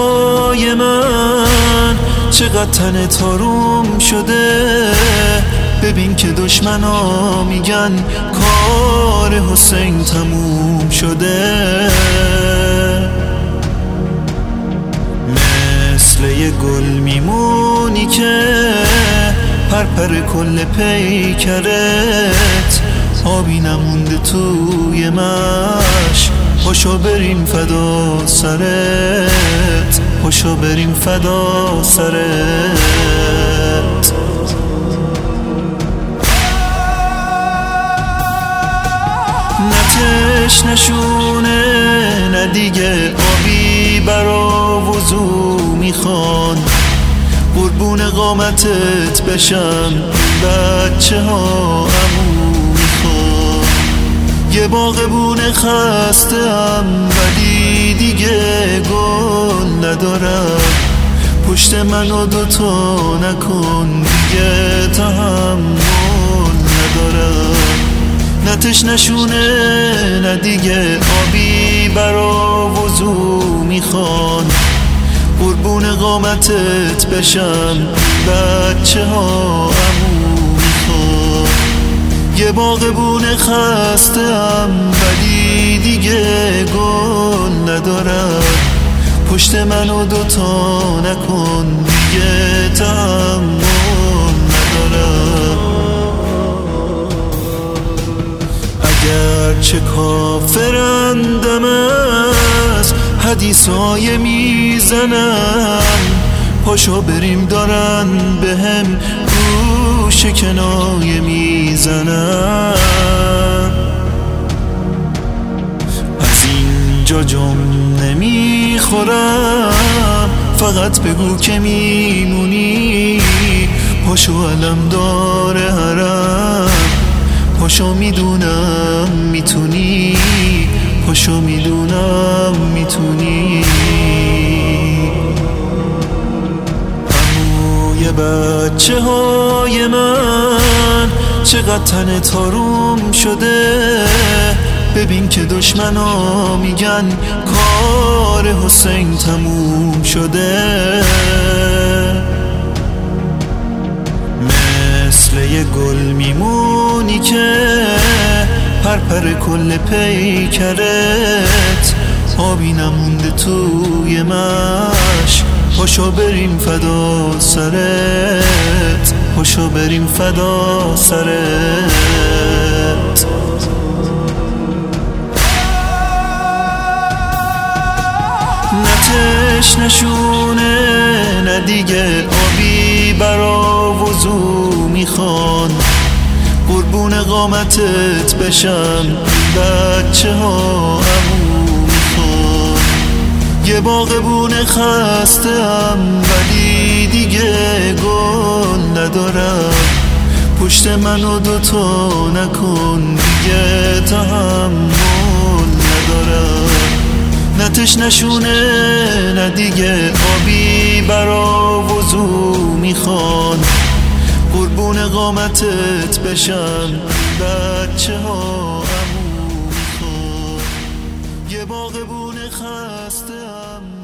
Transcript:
های من چقدر تن تاروم شده. ببین که دشمنا میگن کار حسین تموم شده. مثل یه گل میمونی که پرپر کل پیکرت، آبی نمونده توی مش. پاشو بریم فدا سرت، پاشو بریم فدا سرت. نتش نشونه نه دیگه، آبی برا وضو میخوان. قربون قامتت بشم بچه ها عمو میخوان. یه باغبون خستم ولی دیگه گل ندارم. پشت منو دوتا نکن دیگه تحمل ندارم. نتش نشونه نه دیگه، آبی برا وضو میخوان. قربون قامتت بشم بچه ها عمو میخوان. یه باغبون خستم ولی دیگه گل ندارم. پشت منو دوتا نکن دیگه تحمل ندارم. اگرچه کافرندم از حدیثای میزنم، پاشو بریم دارن بهم گوش کنایه میزنم. از اینجا جم نمیخورم، فقط بگو که میمونی. پاشو علم داره حرم، پاشو میدونم میتونی. پاشو میدونم میتونی. عموی بچه های من چقدر تن تاروم شده. ببین که دشمنا میگن کار حسین تموم شده. مثل یه گل میمونی که پرپر کل پیکرت، آبی نمونده توی مش. پاشو بریم فدا سرت، پاشو بریم فدا سرت. نتش نشونه نه دیگه، آبی برا وضو میخوان. قربون قامتت بشم بچه ها عمو میخوان. یه باغبون خستم ولی دیگه گل ندارم. پشت منو دوتا نکن دیگه تحمل ندارم. نتش نشونه نه دیگه، آبی برا وضو میخوان. قربون قامتت بشم بچه ها عمو میخوان. یه باغبون خستم